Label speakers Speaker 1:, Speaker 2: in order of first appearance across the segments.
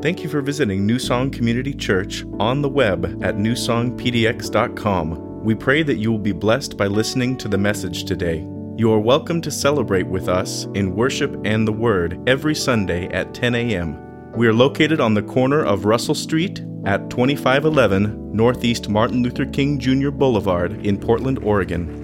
Speaker 1: Thank you for visiting New Song Community Church on the web at newsongpdx.com. We pray that you will be blessed by listening to the message today. You are welcome to celebrate with us in worship and the Word every Sunday at 10 a.m. We are located on the corner of Russell Street at 2511 Northeast Martin Luther King Jr. Boulevard in Portland, Oregon.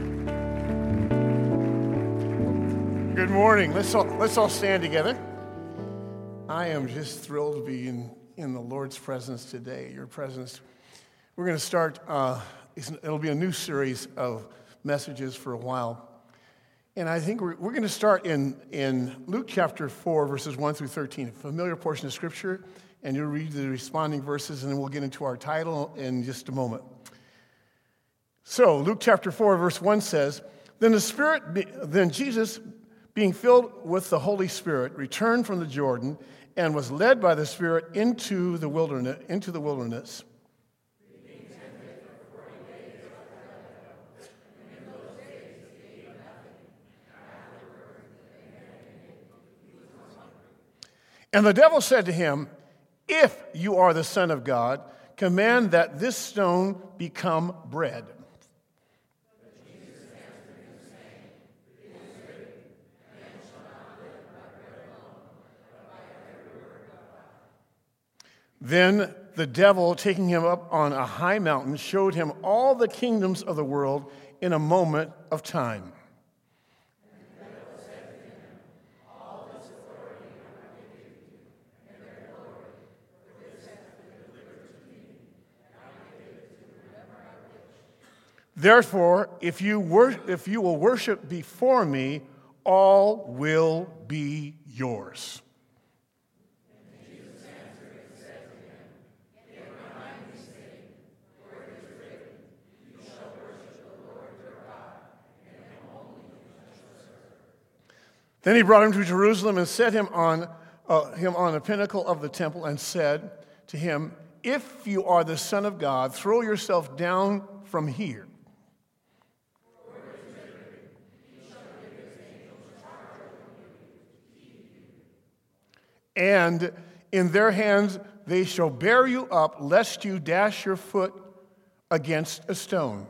Speaker 2: Good morning. Let's all stand together. I am just thrilled to be in the Lord's presence today, your presence. We're going to start, it'll be a new series of messages for a while. And I think we're going to start in Luke chapter 4, verses 1 through 13, a familiar portion of Scripture, and you'll read the responding verses, and then we'll get into our title in just a moment. So, Luke chapter 4, verse 1 says, Then Jesus, being filled with the Holy Spirit, returned from the Jordan and was led by the Spirit into the wilderness. And the devil said to him, If you are the Son of God, command that this stone become bread. Then the devil, taking him up on a high mountain, showed him all the kingdoms of the world in a moment of time. Therefore, if you will worship before me, all will be yours. Then he brought him to Jerusalem and set him on a pinnacle of the temple and said to him, If you are the Son of God, throw yourself down from here. And in their hands they shall bear you up, lest you dash your foot against a stone.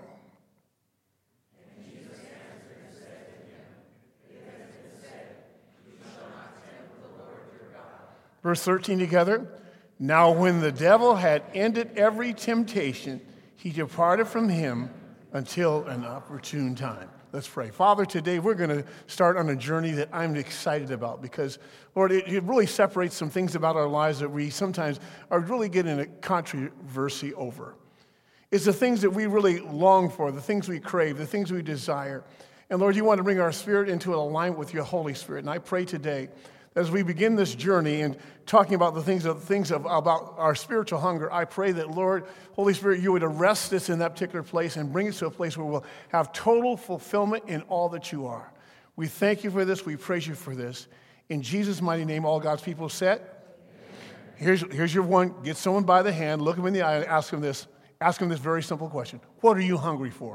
Speaker 2: Verse 13 together. Now when the devil had ended every temptation, he departed from him until an opportune time. Let's pray. Father, today we're going to start on a journey that I'm excited about because, Lord, it really separates some things about our lives that we sometimes are really getting a controversy over. It's the things that we really long for, the things we crave, the things we desire. And Lord, you want to bring our spirit into alignment with your Holy Spirit. And I pray today, as we begin this journey and talking about the things about our spiritual hunger, I pray that, Lord, Holy Spirit, you would arrest us in that particular place and bring us to a place where we'll have total fulfillment in all that you are. We thank you for this. We praise you for this. In Jesus' mighty name, all God's people said. Here's your one. Get someone by the hand, look him in the eye, and ask him this very simple question. What are you hungry for?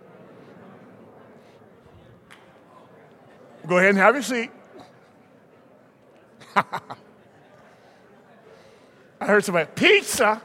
Speaker 2: Go ahead and have your seat. I heard somebody, pizza.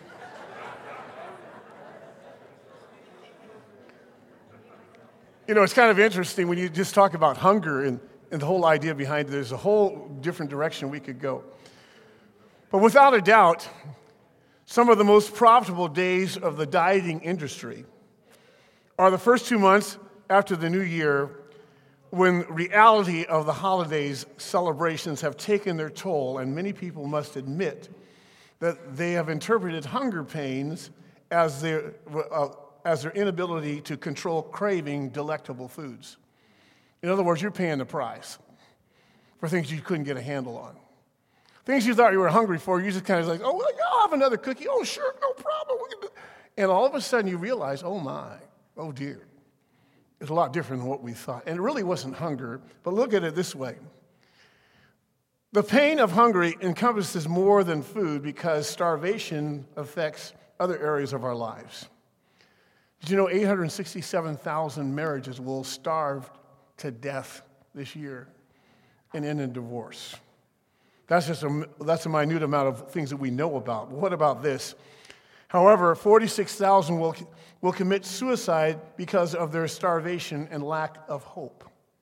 Speaker 2: You know, it's kind of interesting when you just talk about hunger and the whole idea behind it. There's a whole different direction we could go. But without a doubt, some of the most profitable days of the dieting industry are the first 2 months after the new year, when reality of the holidays celebrations have taken their toll, and many people must admit that they have interpreted hunger pains as their inability to control craving delectable foods. In other words, you're paying the price for things you couldn't get a handle on. Things you thought you were hungry for, you just kind of like, oh, well, I'll have another cookie. Oh, sure, no problem. And all of a sudden you realize, oh my, oh dear. It's a lot different than what we thought. And it really wasn't hunger, but look at it this way. The pain of hunger encompasses more than food because starvation affects other areas of our lives. Did you know 867,000 marriages will starve to death this year and end in divorce? That's a minute amount of things that we know about. What about this? However, 46,000 will commit suicide because of their starvation and lack of hope.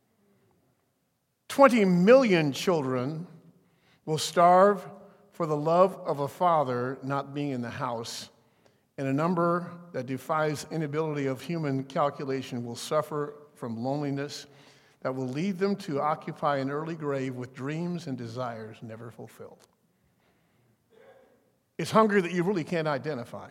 Speaker 2: 20 million children will starve for the love of a father not being in the house, and a number that defies inability of human calculation will suffer from loneliness that will lead them to occupy an early grave with dreams and desires never fulfilled. It's hunger that you really can't identify.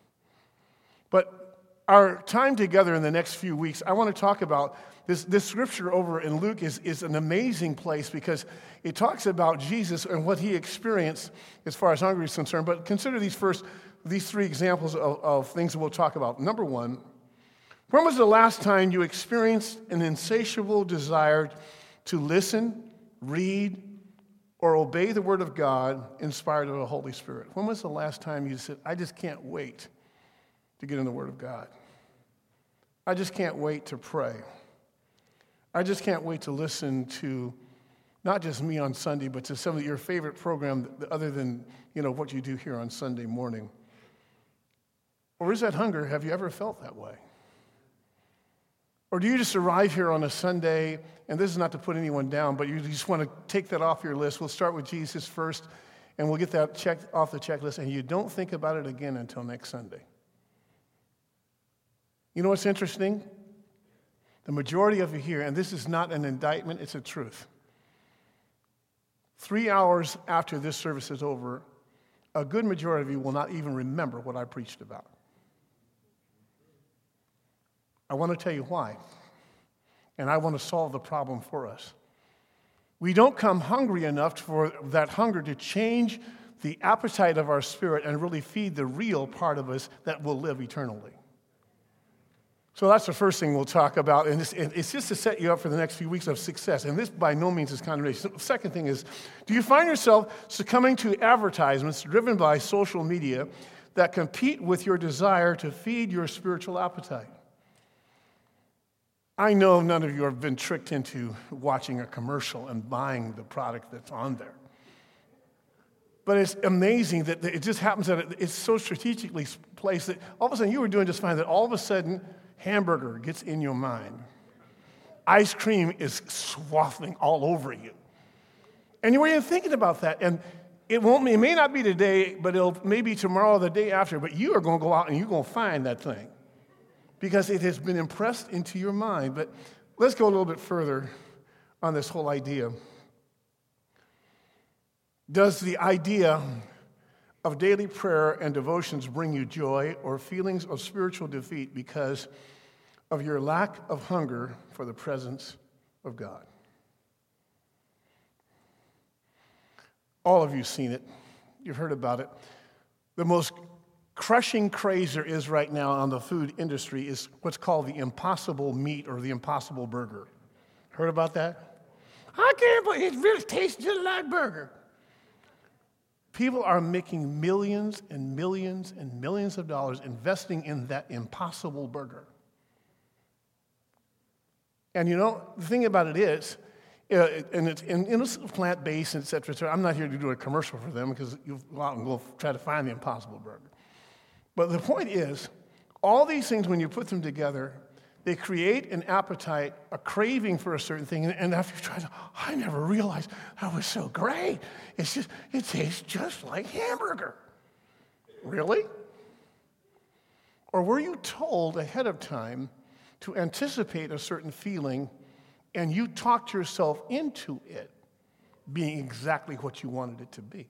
Speaker 2: But our time together in the next few weeks, I want to talk about this scripture over in Luke is an amazing place because it talks about Jesus and what he experienced as far as hunger is concerned. But consider these three examples of things that we'll talk about. Number one, when was the last time you experienced an insatiable desire to listen, read, or obey the Word of God inspired of the Holy Spirit? When was the last time you said, I just can't wait to get in the Word of God? I just can't wait to pray. I just can't wait to listen to not just me on Sunday, but to some of your favorite programs other than, what you do here on Sunday morning. Or is that hunger? Have you ever felt that way? Or do you just arrive here on a Sunday, and this is not to put anyone down, but you just want to take that off your list. We'll start with Jesus first, and we'll get that checked off the checklist, and you don't think about it again until next Sunday. You know what's interesting? The majority of you here, and this is not an indictment, it's a truth. 3 hours after this service is over, a good majority of you will not even remember what I preached about. I want to tell you why, and I want to solve the problem for us. We don't come hungry enough for that hunger to change the appetite of our spirit and really feed the real part of us that will live eternally. So that's the first thing we'll talk about, and it's just to set you up for the next few weeks of success, and this by no means is condemnation. The second thing is, do you find yourself succumbing to advertisements driven by social media that compete with your desire to feed your spiritual appetite? I know none of you have been tricked into watching a commercial and buying the product that's on there. But it's amazing that it just happens that it's so strategically placed that all of a sudden you were doing just fine, that all of a sudden hamburger gets in your mind. Ice cream is swathing all over you. And you weren't even thinking about that. And it may not be today, but it'll maybe tomorrow or the day after, but you are going to go out and you're going to find that thing because it has been impressed into your mind. But let's go a little bit further on this whole idea. Does the idea of daily prayer and devotions bring you joy or feelings of spiritual defeat because of your lack of hunger for the presence of God? All of you have seen it. You've heard about it. The most crushing craze there is right now on the food industry is what's called the Impossible Meat or the Impossible Burger. Heard about that? I can't believe it really tastes just like burger. People are making millions and millions and millions of dollars investing in that Impossible Burger. And the thing about it is, and it's plant-based, et cetera, et cetera. I'm not here to do a commercial for them because you'll go out and go try to find the Impossible Burger. But the point is, all these things, when you put them together, they create an appetite, a craving for a certain thing, and after you try it, I never realized that was so great. It tastes just like hamburger. Really? Or were you told ahead of time to anticipate a certain feeling, and you talked yourself into it being exactly what you wanted it to be?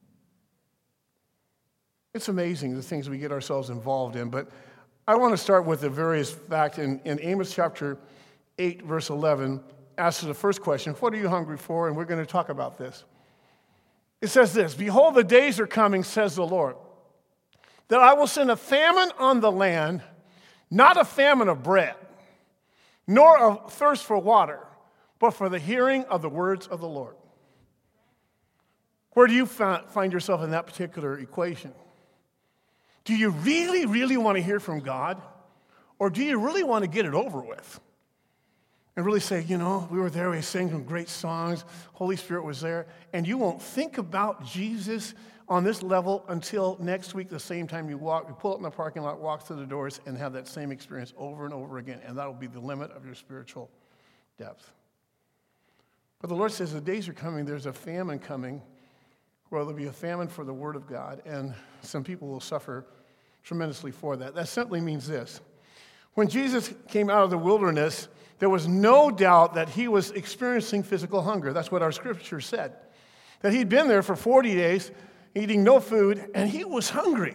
Speaker 2: It's amazing the things we get ourselves involved in, but I want to start with the various facts. In Amos chapter 8, verse 11, asks the first question, what are you hungry for? And we're going to talk about this. It says this, behold, the days are coming, says the Lord, that I will send a famine on the land, not a famine of bread, nor a thirst for water, but for the hearing of the words of the Lord. Where do you find yourself in that particular equation? Do you really, really want to hear from God? Or do you really want to get it over with? and really say, we were there, we sang some great songs, Holy Spirit was there, and you won't think about Jesus on this level until next week, the same time you pull up in the parking lot, walk through the doors, and have that same experience over and over again, and that'll be the limit of your spiritual depth. But the Lord says the days are coming, there's a famine coming, where there'll be a famine for the Word of God, and some people will suffer tremendously for that. That simply means this. When Jesus came out of the wilderness, there was no doubt that he was experiencing physical hunger. That's what our scripture said. That he'd been there for 40 days, eating no food, and he was hungry.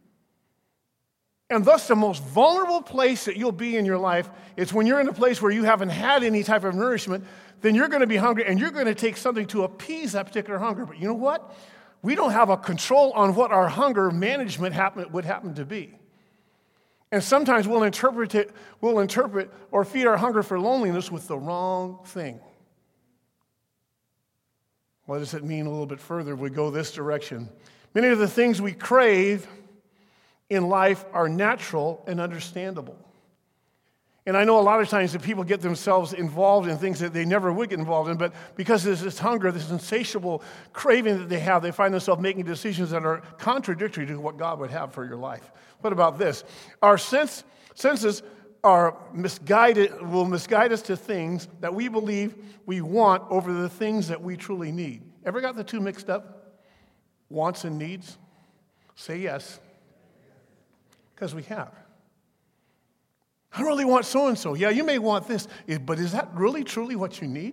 Speaker 2: And thus, the most vulnerable place that you'll be in your life is when you're in a place where you haven't had any type of nourishment, then you're going to be hungry, and you're going to take something to appease that particular hunger. But you know what? We don't have a control on what our hunger management would happen to be. And sometimes we'll interpret or feed our hunger for loneliness with the wrong thing. What does it mean a little bit further if we go this direction? Many of the things we crave in life are natural and understandable. And I know a lot of times that people get themselves involved in things that they never would get involved in, but because there's this hunger, this insatiable craving that they have, they find themselves making decisions that are contradictory to what God would have for your life. What about this? Our senses are will misguide us to things that we believe we want over the things that we truly need. Ever got the two mixed up? Wants and needs? Say yes. Because we have. I really want so-and-so. Yeah, you may want this, but is that really, truly what you need?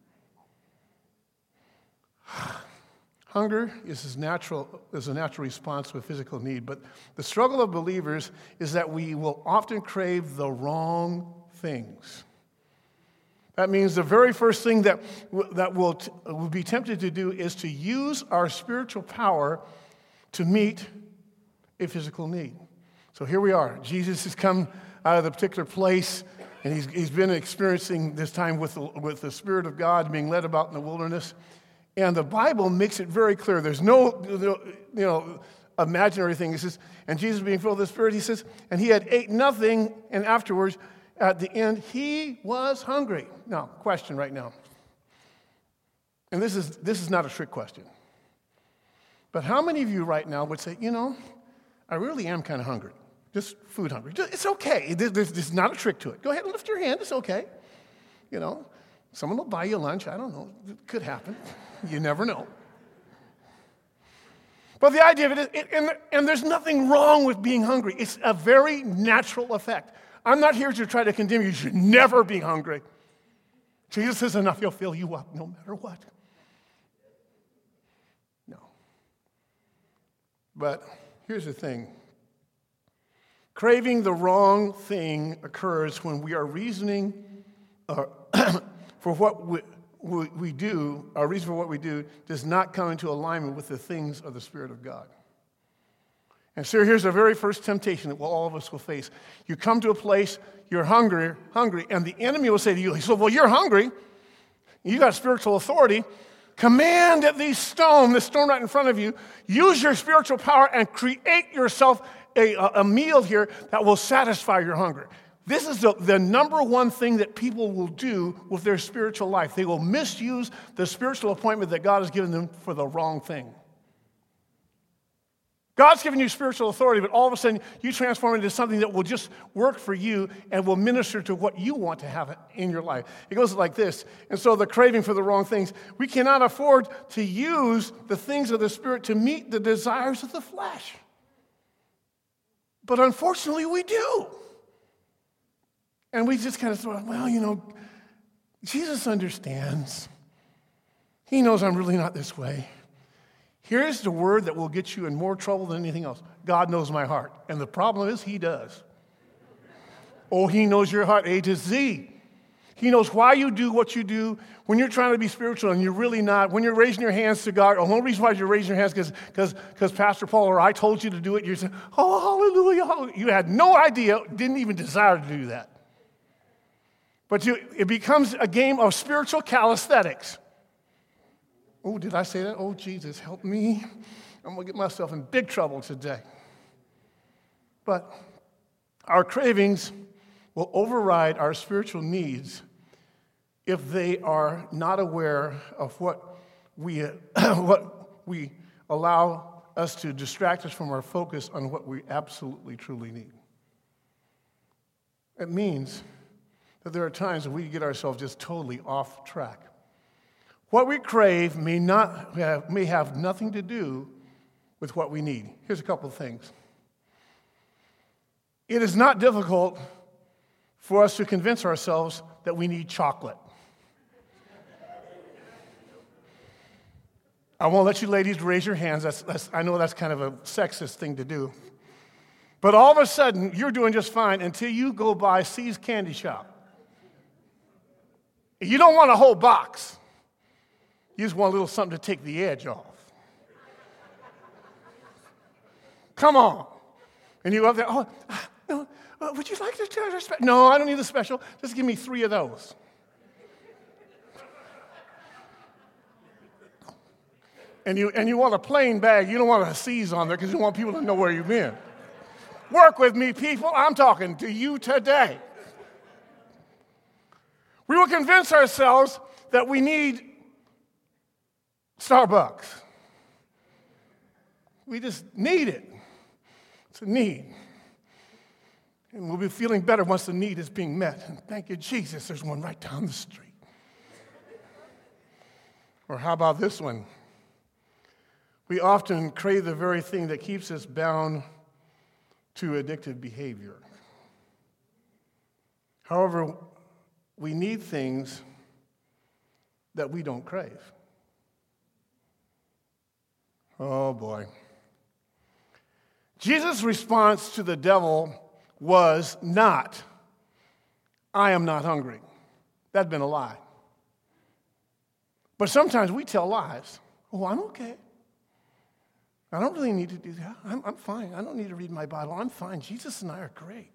Speaker 2: Hunger is a natural response to a physical need, but the struggle of believers is that we will often crave the wrong things. That means the very first thing that we'll be tempted to do is to use our spiritual power to meet a physical need. So here we are. Jesus has come out of the particular place, and he's been experiencing this time with the Spirit of God being led about in the wilderness. And the Bible makes it very clear. There's no imaginary thing. It says, and Jesus being filled with the Spirit, he says, and he had ate nothing, and afterwards, at the end, he was hungry. Now, question right now. And this is not a trick question. But how many of you right now would say, I really am kind of hungry. Just food hungry. It's okay. There's not a trick to it. Go ahead and lift your hand. It's okay. Someone will buy you lunch. I don't know. It could happen. You never know. But the idea of it is, and there's nothing wrong with being hungry. It's a very natural effect. I'm not here to try to condemn you. You should never be hungry. Jesus says enough, he'll fill you up no matter what. No. But here's the thing. Craving the wrong thing occurs when we are reasoning for what we do, our reason for what we do does not come into alignment with the things of the Spirit of God. And so here's the very first temptation that all of us will face. You come to a place, you're hungry, and the enemy will say to you, well, you're hungry, you got spiritual authority, command that this stone right in front of you, use your spiritual power and create yourself a meal here that will satisfy your hunger. This is the number one thing that people will do with their spiritual life. They will misuse the spiritual appointment that God has given them for the wrong thing. God's given you spiritual authority, but all of a sudden you transform it into something that will just work for you and will minister to what you want to have in your life. It goes like this. And so the craving for the wrong things, we cannot afford to use the things of the Spirit to meet the desires of the flesh. But unfortunately, we do. And we just kind of throw, Jesus understands. He knows I'm really not this way. Here's the word that will get you in more trouble than anything else. God knows my heart. And the problem is, he does. Oh, he knows your heart A to Z. He knows why you do what you do when you're trying to be spiritual and you're really not. When you're raising your hands to God, the only reason why you're raising your hands is because Pastor Paul or I told you to do it. You're saying, oh, hallelujah, hallelujah. You had no idea, didn't even desire to do that. But it becomes a game of spiritual calisthenics. Oh, did I say that? Oh, Jesus, help me. I'm going to get myself in big trouble today. But our cravings will override our spiritual needs if they are not aware of what we allow us to distract us from our focus on what we absolutely, truly need. It means that there are times when we get ourselves just totally off track. What we crave may have nothing to do with what we need. Here's a couple of things. It is not difficult for us to convince ourselves that we need chocolate. I won't let you ladies raise your hands. I know that's kind of a sexist thing to do. But all of a sudden, you're doing just fine until you go by C's Candy Shop. You don't want a whole box. You just want a little something to take the edge off. Come on. And you go up there, no, would you like to try the special? No, I don't need the special. Just give me 3 of those. And you want a plain bag. You don't want a C's on there because you want people to know where you've been. Work with me, people. I'm talking to you today. We will convince ourselves that we need Starbucks. We just need it. It's a need. And we'll be feeling better once the need is being met. And thank you, Jesus, there's one right down the street. Or how about this one? We often crave the very thing that keeps us bound to addictive behavior. However, we need things that we don't crave. Oh boy. Jesus' response to the devil was not, I am not hungry. That'd been a lie. But sometimes we tell lies. Oh, I'm okay. I don't really need to do that. I'm fine. I don't need to read my Bible. I'm fine. Jesus and I are great.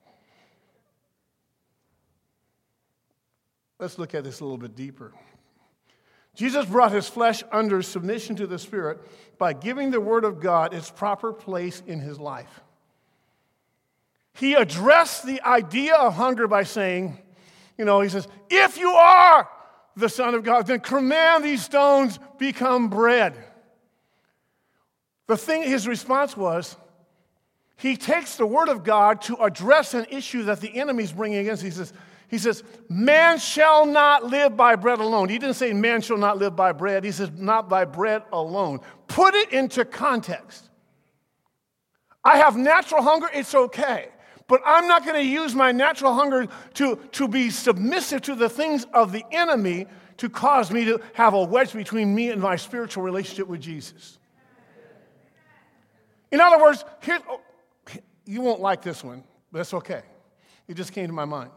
Speaker 2: Let's look at this a little bit deeper. Jesus brought his flesh under submission to the Spirit by giving the Word of God its proper place in his life. He addressed the idea of hunger by saying, he says, if you are the Son of God, then command these stones become bread. His response was, he takes the Word of God to address an issue that the enemy's bringing against. He says, man shall not live by bread alone. He didn't say man shall not live by bread. He says not by bread alone. Put it into context. I have natural hunger, it's okay. But I'm not going to use my natural hunger to be submissive to the things of the enemy to cause me to have a wedge between me and my spiritual relationship with Jesus. In other words, you won't like this one, but it's okay. It just came to my mind.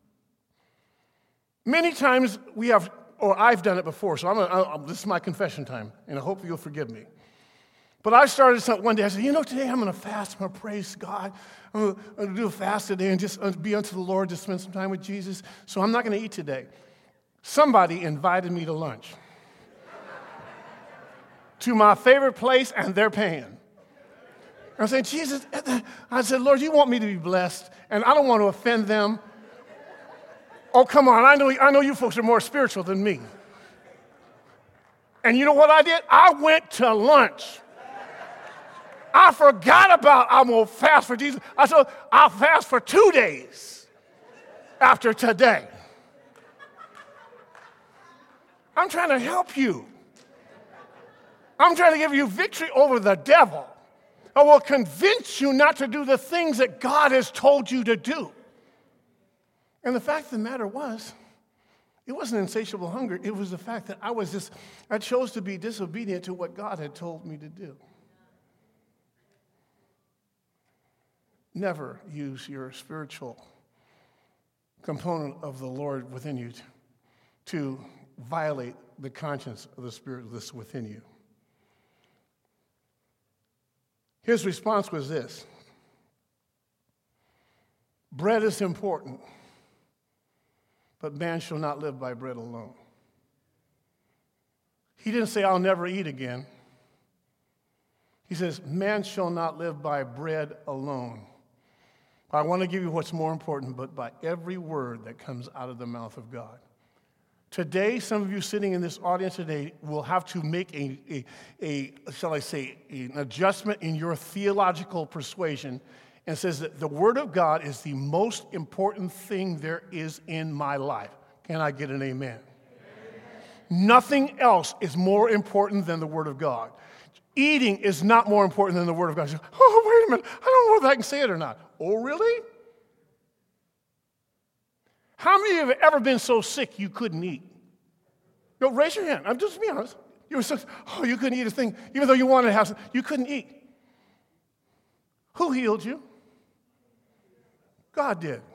Speaker 2: Many times I've done it before, so this is my confession time, and I hope you'll forgive me. But I started something one day. I said, today I'm going to fast. I'm going to praise God. I'm going to do a fast today and just be unto the Lord to spend some time with Jesus. So I'm not going to eat today. Somebody invited me to lunch to my favorite place, and they're paying. I said, Jesus, I said, Lord, you want me to be blessed, and I don't want to offend them. Oh, come on, I know you folks are more spiritual than me. And you know what I did? I went to lunch. I forgot about I'm going to fast for Jesus. I said, I'll fast for 2 days after today. I'm trying to help you. I'm trying to give you victory over the devil. I will convince you not to do the things that God has told you to do. And the fact of the matter was, it wasn't insatiable hunger. It was the fact that I chose to be disobedient to what God had told me to do. Never use your spiritual component of the Lord within you to violate the conscience of the Spirit that's within you. His response was this: bread is important, but man shall not live by bread alone. He didn't say, I'll never eat again. He says, man shall not live by bread alone. I want to give you what's more important, but by every word that comes out of the mouth of God. Today, some of you sitting in this audience today will have to make shall I say, an adjustment in your theological persuasion and says that the Word of God is the most important thing there is in my life. Can I get an amen? Nothing else is more important than the Word of God. Eating is not more important than the Word of God. Oh, wait a minute. I don't know whether I can say it or not. Oh, really? How many of you have ever been so sick you couldn't eat? No, raise your hand. I'm just being honest. You were so, you couldn't eat a thing. Even though you wanted to have something, you couldn't eat. Who healed you? God did.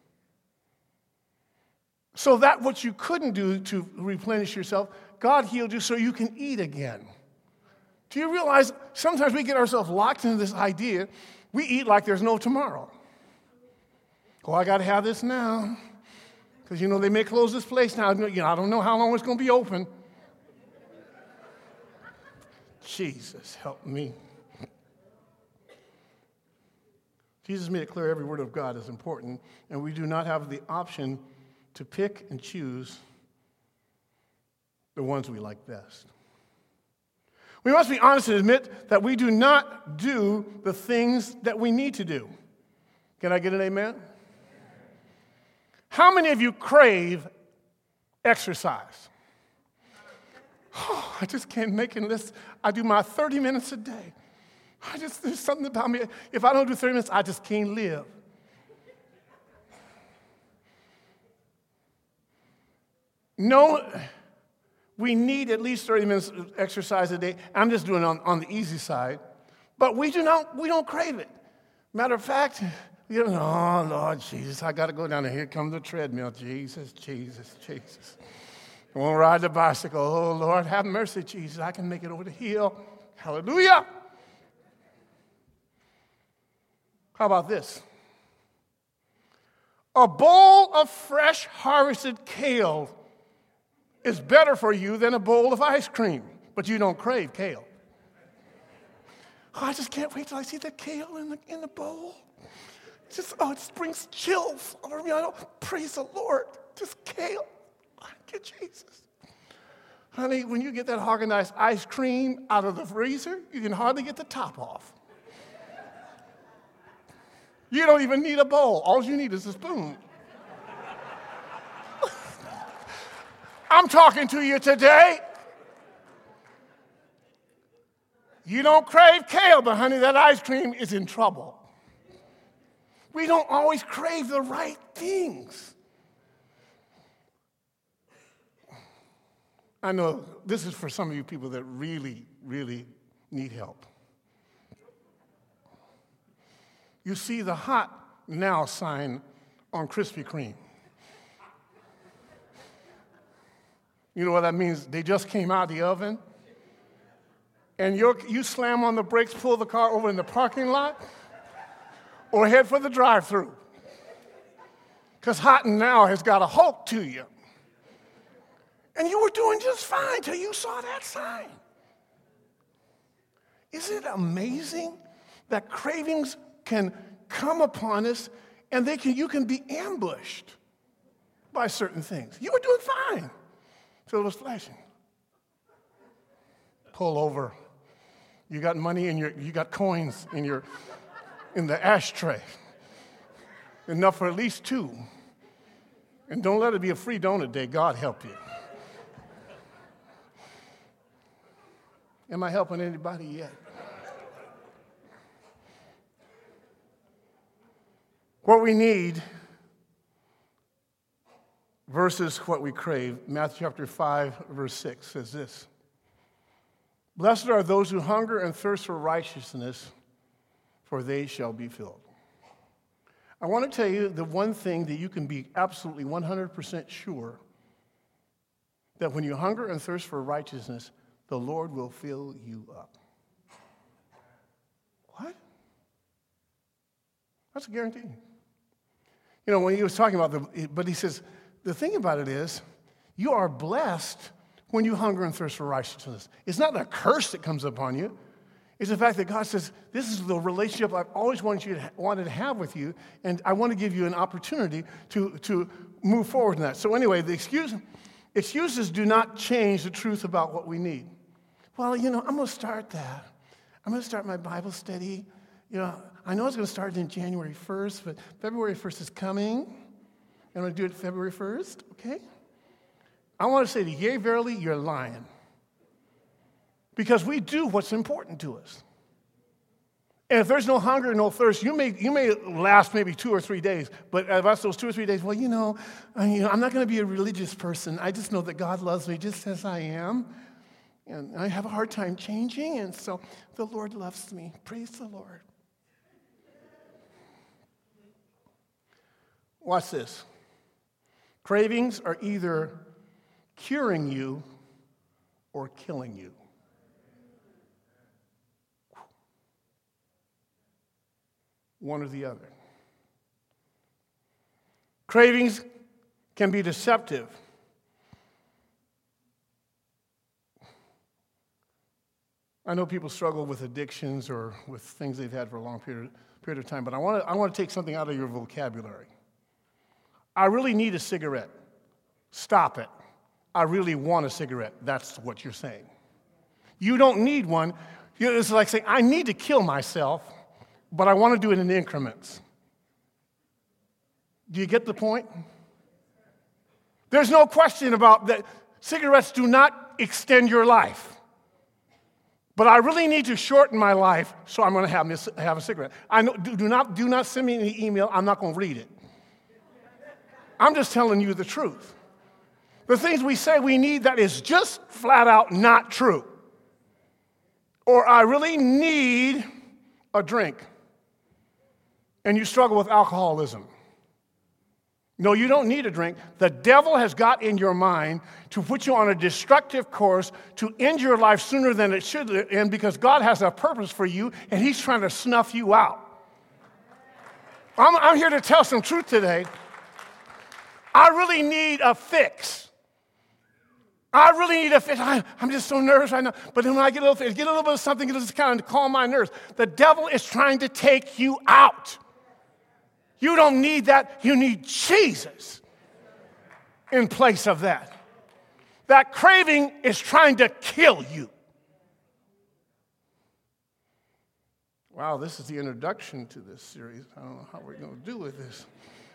Speaker 2: So that what you couldn't do to replenish yourself, God healed you so you can eat again. Do you realize sometimes we get ourselves locked into this idea, we eat like there's no tomorrow. Oh, I got to have this now. Because, they may close this place now. I don't know how long it's going to be open. Jesus, help me. Jesus made it clear every word of God is important, and we do not have the option to pick and choose the ones we like best. We must be honest and admit that we do not do the things that we need to do. Can I get an amen? How many of you crave exercise? Oh, I just can't make it unless I do my 30 minutes a day. There's something about me. If I don't do 30 minutes, I just can't live. No, we need at least 30 minutes of exercise a day. I'm just doing it on the easy side. But we don't crave it. Matter of fact, oh, Lord Jesus, I got to go down there. Here comes the treadmill. Jesus. I want to ride the bicycle. Oh, Lord, have mercy, Jesus. I can make it over the hill. Hallelujah. How about this? A bowl of fresh harvested kale is better for you than a bowl of ice cream, but you don't crave kale. Oh, I just can't wait till I see the kale in the bowl. It just brings chills over me. Praise the Lord. Just kale. Thank you, Jesus. Honey, when you get that Haagen-Dazs ice cream out of the freezer, you can hardly get the top off. You don't even need a bowl. All you need is a spoon. I'm talking to you today. You don't crave kale, but honey, that ice cream is in trouble. We don't always crave the right things. I know this is for some of you people that really, really need help. You see the hot now sign on Krispy Kreme. You know what that means? They just came out of the oven. And you slam on the brakes, pull the car over in the parking lot, or head for the drive-thru. Because hot and now has got a hook to you. And you were doing just fine till you saw that sign. Isn't it amazing that cravings can come upon us and you can be ambushed by certain things? You were doing fine till it was flashing. Pull over. You got money you got coins in the ashtray. Enough for at least 2. And don't let it be a free donut day. God help you. Am I helping anybody yet? What we need versus what we crave. Matthew chapter 5, verse 6 says this. Blessed are those who hunger and thirst for righteousness, for they shall be filled. I want to tell you the one thing that you can be absolutely 100% sure, that when you hunger and thirst for righteousness, the Lord will fill you up. What? That's a guarantee. When he was talking about but he says, the thing about it is, you are blessed when you hunger and thirst for righteousness. It's not a curse that comes upon you. It's the fact that God says, this is the relationship I've always wanted to have with you, and I want to give you an opportunity to move forward in that. So anyway, the excuse Excuses do not change the truth about what we need. Well, I'm going to start that. I'm going to start my Bible study. I know it's going to start in January 1st, but February 1st is coming. I'm going to do it February 1st, okay? I want to say to you, yea, verily, you're lying. Because we do what's important to us. And if there's no hunger, no thirst, you may last maybe 2 or 3 days. But after those 2 or 3 days, well, I'm not going to be a religious person. I just know that God loves me just as I am. And I have a hard time changing, and so the Lord loves me. Praise the Lord. Watch this. Cravings are either curing you or killing you. One or the other. Cravings can be deceptive. I know people struggle with addictions or with things they've had for a long period of time, but I want to take something out of your vocabulary. I really need a cigarette. Stop it. I really want a cigarette. That's what you're saying. You don't need one. It's like saying, I need to kill myself, but I want to do it in increments. Do you get the point? There's no question about that. Cigarettes do not extend your life. But I really need to shorten my life, so I'm going to have a cigarette. I know, do not send me any email. I'm not going to read it. I'm just telling you the truth. The things we say we need, that is just flat out not true. Or I really need a drink, and you struggle with alcoholism. No, you don't need a drink. The devil has got in your mind to put you on a destructive course to end your life sooner than it should end, because God has a purpose for you, and he's trying to snuff you out. I'm here to tell some truth today. I really need a fix. I really need a fix. I'm just so nervous right now. But then when I get a little bit of something, it'll just kind of calm my nerves. The devil is trying to take you out. You don't need that. You need Jesus in place of that. That craving is trying to kill you. Wow, this is the introduction to this series. I don't know how we're going to do with this.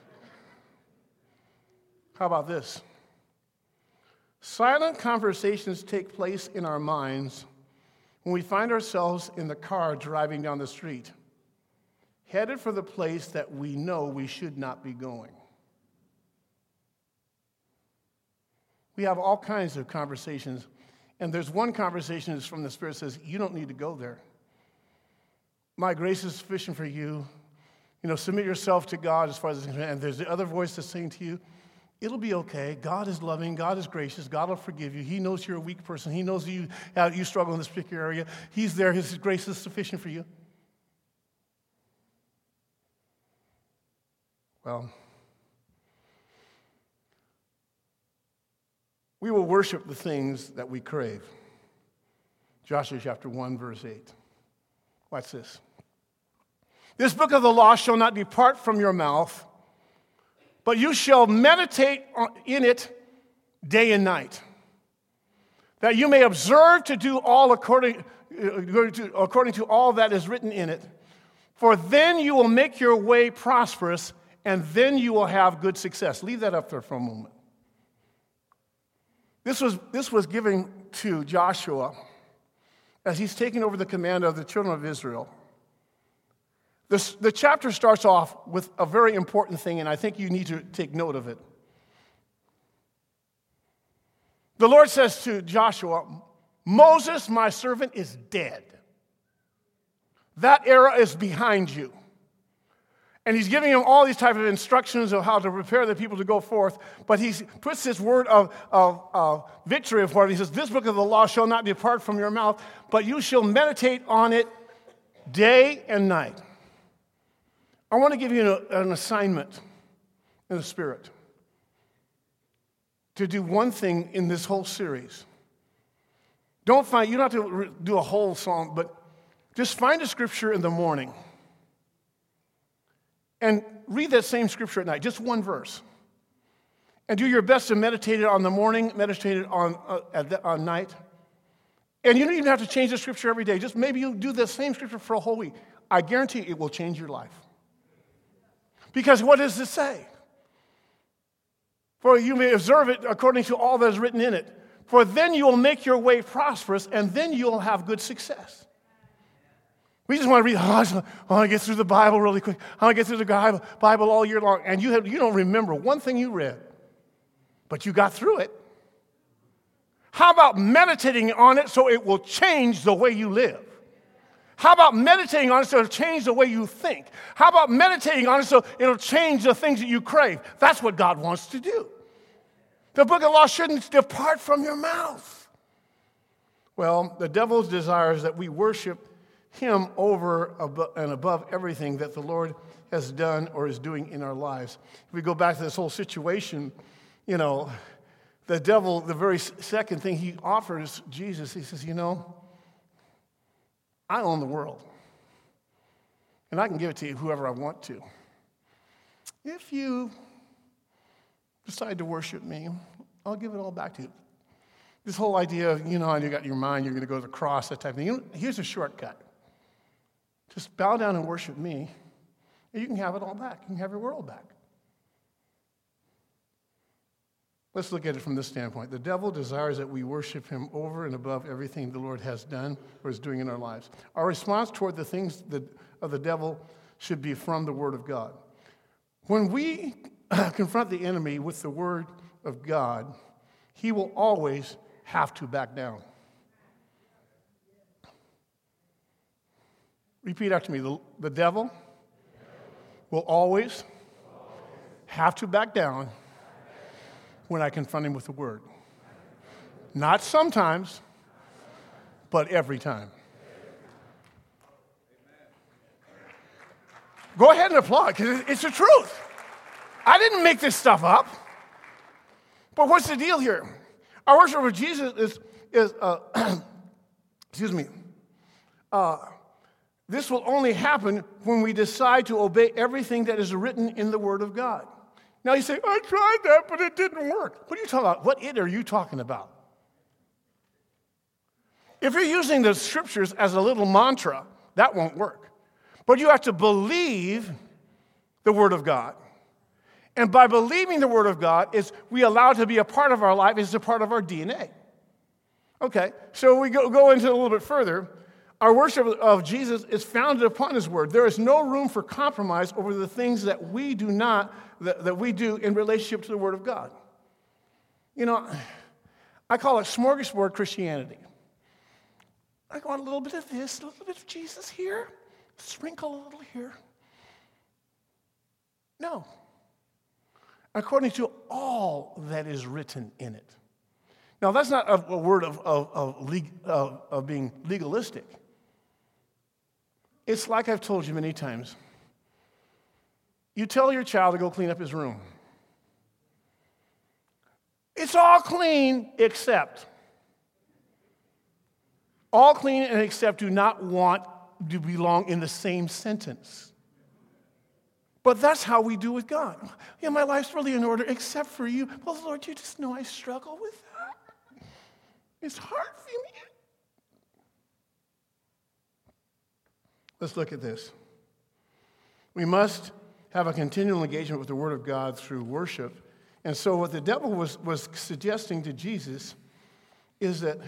Speaker 2: How about this? Silent conversations take place in our minds when we find ourselves in the car driving down the street, headed for the place that we know we should not be going. We have all kinds of conversations, and there's one conversation that's from the Spirit that says, you don't need to go there. My grace is sufficient for you. Submit yourself to God as far as it's concerned. And there's the other voice that's saying to you, it'll be okay. God is loving. God is gracious. God will forgive you. He knows you're a weak person. He knows you struggle in this particular area. He's there. His grace is sufficient for you. Well, we will worship the things that we crave. Joshua chapter 1, verse 8. Watch this. This book of the law shall not depart from your mouth, but you shall meditate in it day and night, that you may observe to do all according to all that is written in it. For then you will make your way prosperous, and then you will have good success. Leave that up there for a moment. This was given to Joshua as he's taking over the command of the children of Israel. The chapter starts off with a very important thing, and I think you need to take note of it. The Lord says to Joshua, Moses, my servant, is dead. That era is behind you. And he's giving him all these type of instructions of how to prepare the people to go forth. But he puts this word of victory for it. He says, this book of the law shall not depart from your mouth, but you shall meditate on it day and night. I want to give you an assignment in the Spirit to do one thing in this whole series. You don't have to do a whole song, but just find a scripture in the morning and read that same scripture at night, just one verse. and do your best to meditate it on the morning, meditate it on night. And you don't even have to change the scripture every day. Just maybe you do the same scripture for a whole week. I guarantee it will change your life. Because what does it say? For you may observe it according to all that is written in it. For then you will make your way prosperous, and then you'll have good success. We just want to read, I want to get through the Bible really quick. I want to get through the Bible all year long. And you don't remember one thing you read, but you got through it. How about meditating on it so it will change the way you live? How about meditating on it so it'll change the way you think? How about meditating on it so it'll change the things that you crave? That's what God wants to do. The book of law shouldn't depart from your mouth. Well, the devil desires that we worship him over and above everything that the Lord has done or is doing in our lives. If we go back to this whole situation, the devil, the very second thing he offers Jesus, he says, I own the world, and I can give it to you whoever I want to. If you decide to worship me, I'll give it all back to you. This whole idea of, you got your mind, you're going to go to the cross, that type of thing. Here's a shortcut. Just bow down and worship me, and you can have it all back. You can have your world back. Let's look at it from this standpoint. The devil desires that we worship him over and above everything the Lord has done or is doing in our lives. Our response toward the things of the devil should be from the Word of God. When we confront the enemy with the Word of God, he will always have to back down. Repeat after me. The devil will always have to back down when I confront him with the Word. Not sometimes, but every time. Go ahead and applaud, because it's the truth. I didn't make this stuff up. But what's the deal here? Our worship of Jesus is this will only happen when we decide to obey everything that is written in the Word of God. Now you say, I tried that, but it didn't work. What are you talking about? What it are you talking about? If you're using the scriptures as a little mantra, that won't work. But you have to believe the Word of God. And by believing the Word of God, we allow it to be a part of our life, it's a part of our DNA. Okay, so we go into it a little bit further. Our worship of Jesus is founded upon His Word. There is no room for compromise over the things that we do in relationship to the Word of God. I call it smorgasbord Christianity. I want a little bit of this, a little bit of Jesus here, sprinkle a little here. No. According to all that is written in it. Now, that's not a word of being legalistic. It's like I've told you many times. You tell your child to go clean up his room. It's all clean except. All clean and except do not want to belong in the same sentence. But that's how we do with God. Yeah, my life's really in order except for you. Well, Lord, you just know I struggle with that. It's hard for me. Let's look at this. We must have a continual engagement with the Word of God through worship. And so what the devil was suggesting to Jesus is that,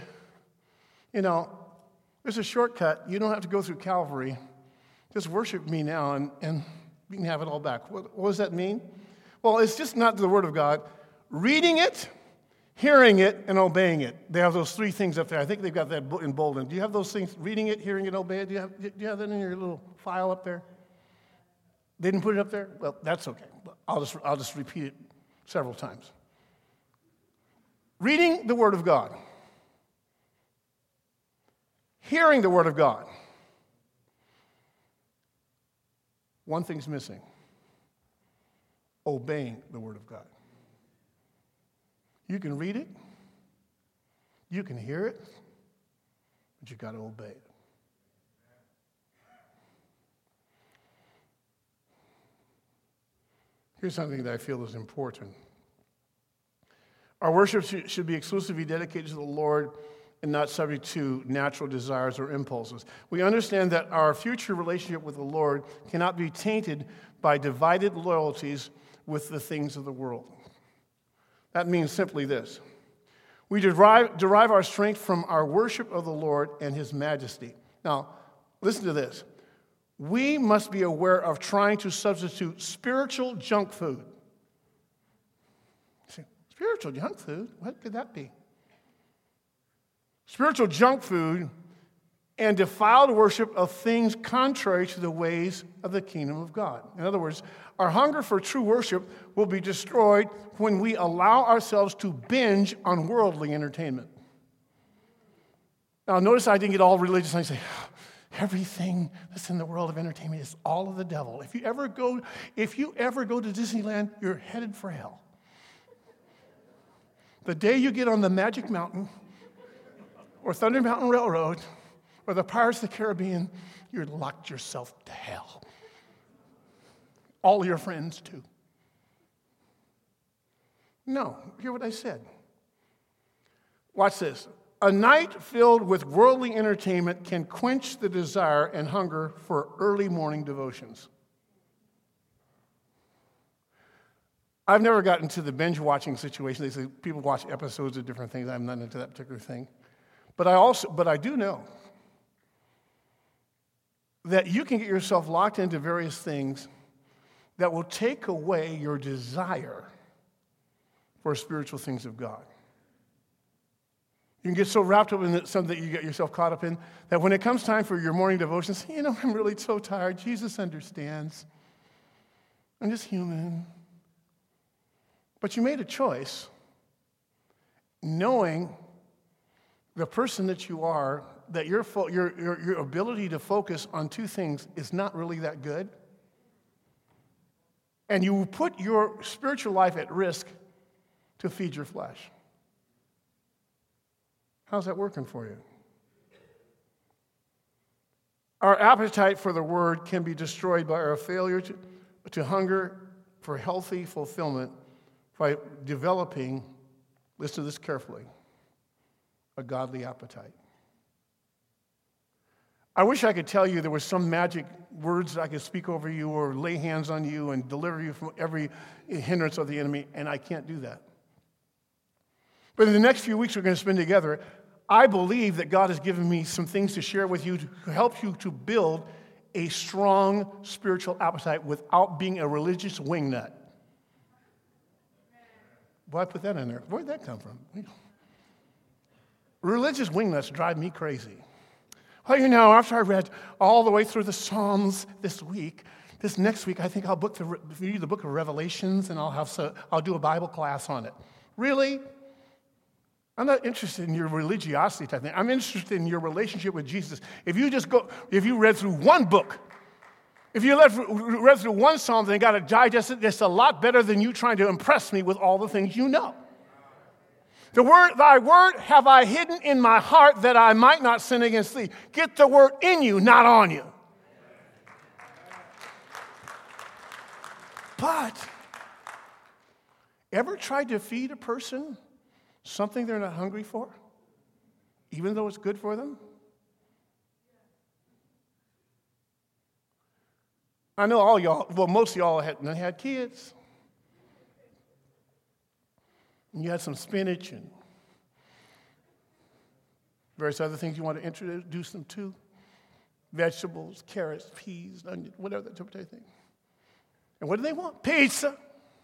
Speaker 2: there's a shortcut. You don't have to go through Calvary. Just worship me now, and you can have it all back. What does that mean? Well, it's just not the Word of God. Reading it, hearing it, and obeying it. They have those three things up there. I think they've got that in bold. Do you have those things, reading it, hearing it, obeying it? Do you have that in your little file up there? They didn't put it up there? Well, that's okay. I'll just repeat it several times. Reading the Word of God. Hearing the Word of God. One thing's missing. Obeying the Word of God. You can read it, you can hear it, but you got to obey it. Here's something that I feel is important. Our worship should be exclusively dedicated to the Lord and not subject to natural desires or impulses. We understand that our future relationship with the Lord cannot be tainted by divided loyalties with the things of the world. That means simply this. We derive our strength from our worship of the Lord and His majesty. Now, listen to this. We must be aware of trying to substitute spiritual junk food. Spiritual junk food? What could that be? Spiritual junk food and defiled worship of things contrary to the ways of the kingdom of God. In other words, our hunger for true worship will be destroyed when we allow ourselves to binge on worldly entertainment. Now, notice I didn't get all religious. I say, everything that's in the world of entertainment is all of the devil. If you ever go to Disneyland, you're headed for hell. The day you get on the Magic Mountain or Thunder Mountain Railroad or the Pirates of the Caribbean, you're locked yourself to hell. All your friends, too. No, hear what I said. Watch this. A night filled with worldly entertainment can quench the desire and hunger for early morning devotions. I've never gotten to the binge watching situation. They say people watch episodes of different things. I'm not into that particular thing. But I do know that you can get yourself locked into various things that will take away your desire for spiritual things of God. You can get so wrapped up in something that you get yourself caught up in that when it comes time for your morning devotions, I'm really so tired. Jesus understands. I'm just human. But you made a choice knowing the person that you are, that your ability to focus on two things is not really that good. And you put your spiritual life at risk to feed your flesh. How's that working for you? Our appetite for the Word can be destroyed by our failure to hunger for healthy fulfillment by developing, listen to this carefully, a godly appetite. I wish I could tell you there were some magic words that I could speak over you or lay hands on you and deliver you from every hindrance of the enemy, and I can't do that. But in the next few weeks we're going to spend together, I believe that God has given me some things to share with you to help you to build a strong spiritual appetite without being a religious wingnut. Why put that in there? Where'd that come from? Religious wingnuts drive me crazy. Well, after I read all the way through the Psalms this next week, I think I'll read the book of Revelations and I'll do a Bible class on it. Really? I'm not interested in your religiosity type thing. I'm interested in your relationship with Jesus. If you read through one book, if you read through one psalm and got to digest it, it's a lot better than you trying to impress me with all the things you know. Thy word have I hidden in my heart that I might not sin against thee. Get the word in you, not on you. But, ever tried to feed a person something they're not hungry for, even though it's good for them? I know all y'all, most of y'all had kids. And you had some spinach and various other things you want to introduce them to. Vegetables, carrots, peas, onions, whatever that type of thing. And what do they want? Pizza.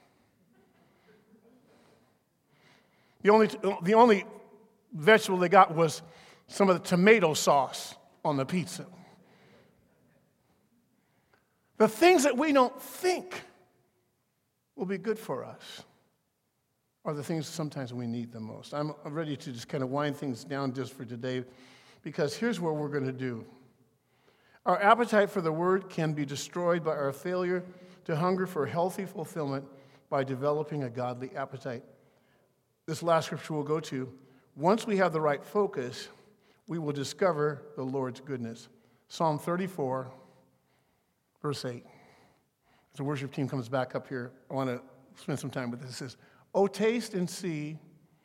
Speaker 2: The only vegetable they got was some of the tomato sauce on the pizza. The things that we don't think will be good for us are the things sometimes we need the most. I'm ready to just kind of wind things down just for today, because here's what we're going to do. Our appetite for the Word can be destroyed by our failure to hunger for healthy fulfillment by developing a godly appetite. This last scripture we'll go to. Once we have the right focus, we will discover the Lord's goodness. Psalm 34, verse 8. As the worship team comes back up here, I want to spend some time with this. It says, "O taste and see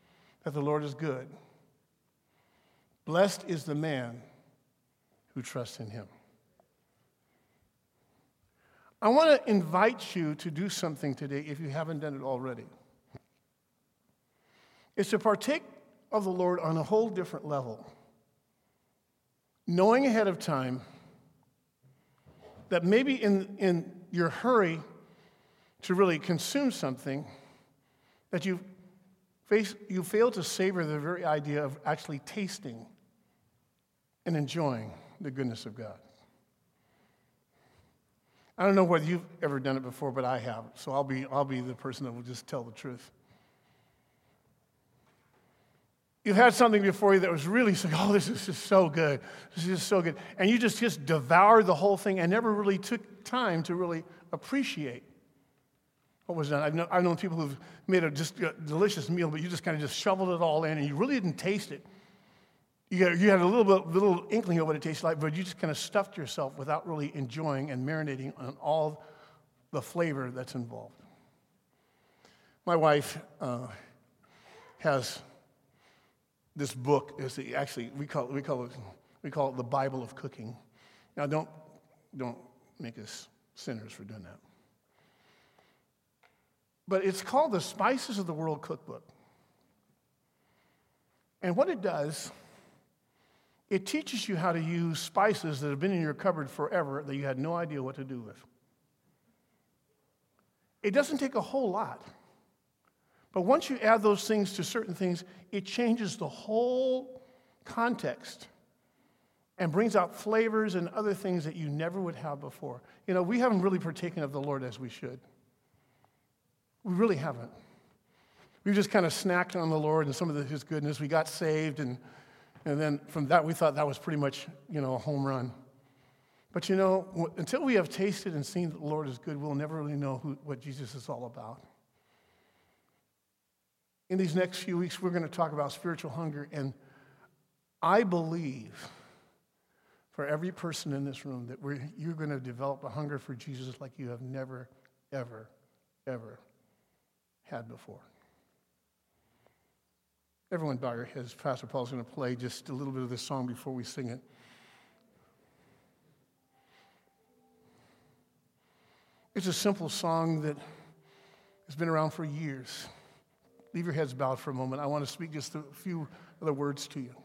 Speaker 2: that the Lord is good. Blessed is the man who trusts in him. I want to invite you to do something today if you haven't done it already. It's to partake of the Lord on a whole different level. Knowing ahead of time that maybe in your hurry to really consume something, that you fail to savor the very idea of actually tasting and enjoying the goodness of God. I don't know whether you've ever done it before, but I have. So I'll be the person that will just tell the truth. You've had something before you that was really so, oh, this is just so good. This is just so good. And you just devoured the whole thing and never really took time to really appreciate what was done. I've known people who've made a delicious meal, but you just kind of just shoveled it all in and you really didn't taste it. You had a little inkling of what it tastes like, but you just kind of stuffed yourself without really enjoying and marinating on all the flavor that's involved. My wife has this book. We call it the Bible of cooking. Now, don't make us sinners for doing that. But it's called the Spices of the World Cookbook. And what it does, it teaches you how to use spices that have been in your cupboard forever that you had no idea what to do with. It doesn't take a whole lot. But once you add those things to certain things, it changes the whole context and brings out flavors and other things that you never would have before. You know, we haven't really partaken of the Lord as we should. We really haven't. We've just kind of snacked on the Lord and some of His goodness. We got saved, and then from that, we thought that was pretty much, a home run. But until we have tasted and seen that the Lord is good, we'll never really know what Jesus is all about. In these next few weeks, we're going to talk about spiritual hunger, and I believe for every person in this room that you're going to develop a hunger for Jesus like you have never, ever, ever had before. Everyone bow your heads. Pastor Paul's going to play just a little bit of this song before we sing it. It's a simple song that has been around for years. Leave your heads bowed for a moment. I want to speak just a few other words to you.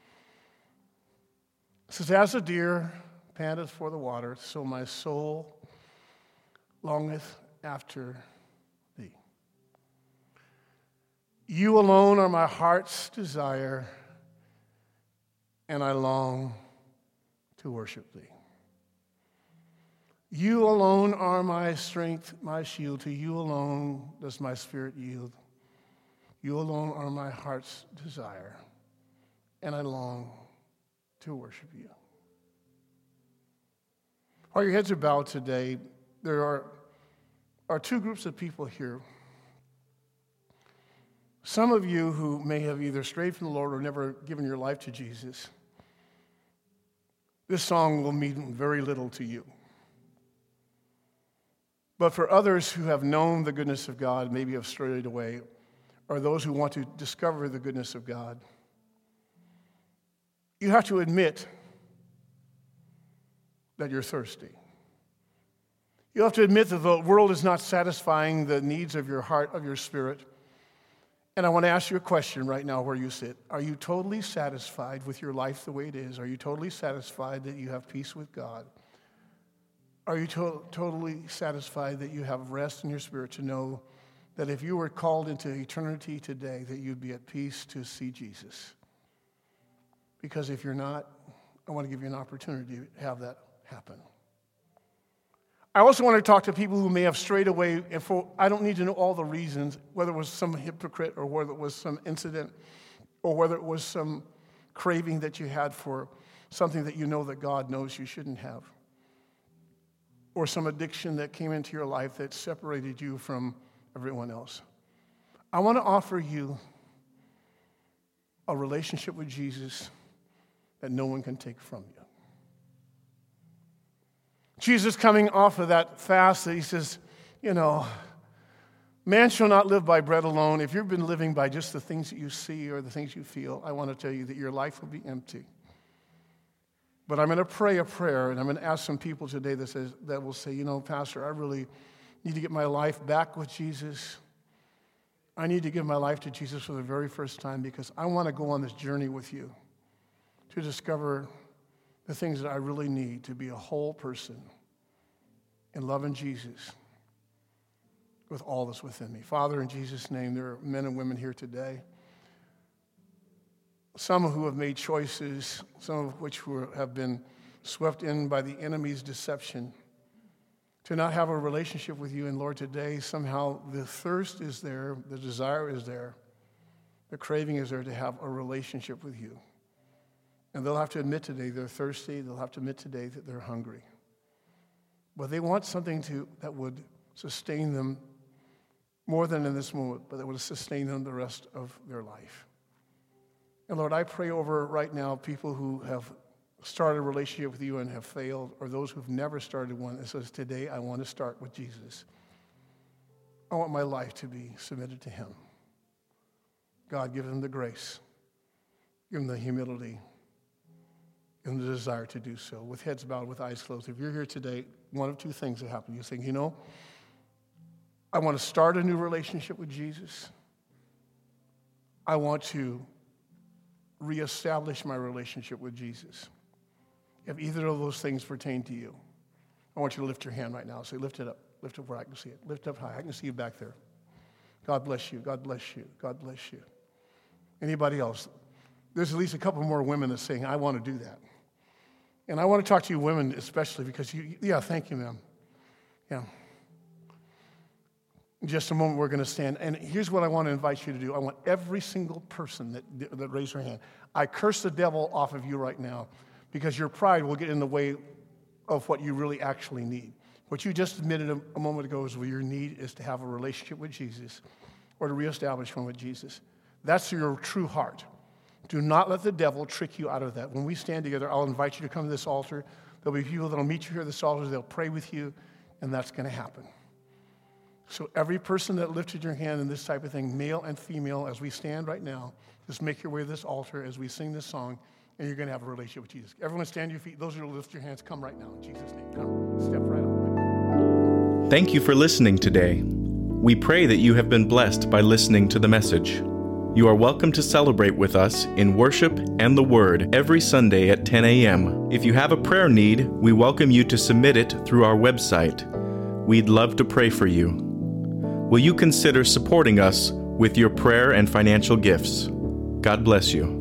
Speaker 2: It says, as the deer panteth for the water, so my soul longeth after thee. You alone are my heart's desire, and I long to worship thee. You alone are my strength, my shield. To you alone does my spirit yield. You alone are my heart's desire, and I long to worship you. While your heads are bowed today, there are two groups of people here. Some of you who may have either strayed from the Lord or never given your life to Jesus, this song will mean very little to you. But for others who have known the goodness of God, maybe have strayed away, or those who want to discover the goodness of God, you have to admit that you're thirsty. You have to admit that the world is not satisfying the needs of your heart, of your spirit. And I want to ask you a question right now where you sit. Are you totally satisfied with your life the way it is? Are you totally satisfied that you have peace with God? Are you totally satisfied that you have rest in your spirit to know that if you were called into eternity today, that you'd be at peace to see Jesus? Because if you're not, I want to give you an opportunity to have that happen. I also want to talk to people who may have strayed away, and I don't need to know all the reasons, whether it was some hypocrite or whether it was some incident or whether it was some craving that you had for something that you know that God knows you shouldn't have, or some addiction that came into your life that separated you from everyone else. I want to offer you a relationship with Jesus that no one can take from you. Jesus coming off of that fast, that he says, Man shall not live by bread alone. If you've been living by just the things that you see or the things you feel, I want to tell you that your life will be empty. But I'm going to pray a prayer, and I'm going to ask some people today that will say, Pastor, I really need to get my life back with Jesus. I need to give my life to Jesus for the very first time because I want to go on this journey with you to discover the things that I really need to be a whole person in loving Jesus with all that's within me. Father, in Jesus' name, there are men and women here today, some who have made choices, some of which have been swept in by the enemy's deception to not have a relationship with you. And Lord, today somehow the thirst is there, the desire is there, the craving is there to have a relationship with you. And they'll have to admit today they're thirsty, they'll have to admit today that they're hungry. But they want something that would sustain them more than in this moment, but that would sustain them the rest of their life. And Lord, I pray over right now people who have started a relationship with you and have failed, or those who've never started one that says, today I want to start with Jesus. I want my life to be submitted to him. God, give them the grace, give them the humility, give them the desire to do so. With heads bowed, with eyes closed. If you're here today, one of two things will happen. You're saying, I want to start a new relationship with Jesus. I want to reestablish my relationship with Jesus. If either of those things pertain to you, I want you to lift your hand right now. Say, lift it up. Lift it where I can see it. Lift it up high. I can see you back there. God bless you. God bless you. God bless you. Anybody else? There's at least a couple more women that's saying, I want to do that. And I want to talk to you women especially because thank you, ma'am. Yeah. In just a moment, we're going to stand. And here's what I want to invite you to do. I want every single person that raised their hand. I curse the devil off of you right now because your pride will get in the way of what you really actually need. What you just admitted a moment ago is your need is to have a relationship with Jesus or to reestablish one with Jesus. That's your true heart. Do not let the devil trick you out of that. When we stand together, I'll invite you to come to this altar. There'll be people that will meet you here at this altar. They'll pray with you, and that's going to happen. So every person that lifted your hand in this type of thing, male and female, as we stand right now, just make your way to this altar as we sing this song, and you're going to have a relationship with Jesus. Everyone stand to your feet. Those who lift your hands, come right now. In Jesus' name, come. Step right up right now.
Speaker 1: Thank you for listening today. We pray that you have been blessed by listening to the message. You are welcome to celebrate with us in worship and the Word every Sunday at 10 a.m. If you have a prayer need, we welcome you to submit it through our website. We'd love to pray for you. Will you consider supporting us with your prayer and financial gifts? God bless you.